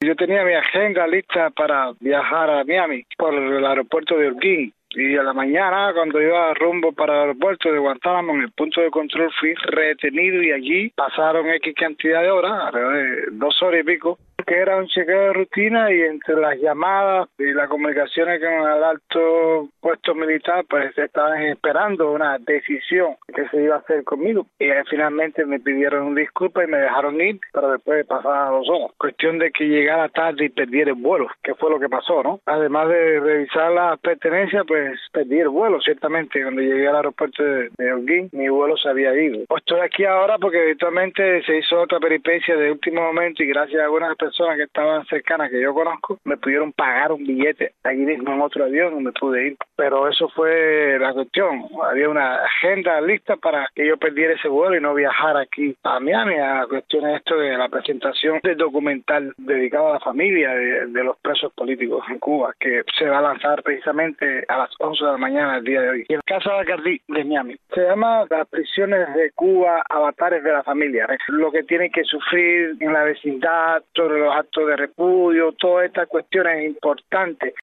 yo tenía mi agenda lista para viajar a Miami por el aeropuerto de Holguín. Y a la mañana, cuando iba rumbo para el aeropuerto de Guantánamo, en el punto de control, fui retenido y allí pasaron X cantidad de horas, alrededor de 2 horas y pico, que era un chequeo de rutina, y entre las llamadas y las comunicaciones con el alto puesto militar, pues estaban esperando una decisión que se iba a hacer conmigo. Y finalmente me pidieron una disculpa y me dejaron ir, pero después pasadas 2 horas. Cuestión de que llegara tarde y perdiera el vuelo, que fue lo que pasó, ¿no? Además de revisar las pertenencias, pues perdí el vuelo, ciertamente. Cuando llegué al aeropuerto de Holguín, mi vuelo se había ido. Estoy aquí ahora porque eventualmente se hizo otra peripecia de último momento, y gracias a algunas personas que estaban cercanas, que yo conozco, me pudieron pagar un billete allí mismo en otro avión y me pude ir. Pero eso fue la cuestión. Había una agenda lista para que yo perdiera ese vuelo y no viajara aquí a Miami, a cuestiones esto de la presentación del documental dedicado a la familia de los presos políticos en Cuba, que se va a lanzar precisamente a las 11 de la mañana del día de hoy. Y en Casa Bacardí de Miami. Se llama Las prisiones de Cuba, avatares de la familia. Es lo que tienen que sufrir en la vecindad, todos los actos de repudio, todas estas cuestiones importantes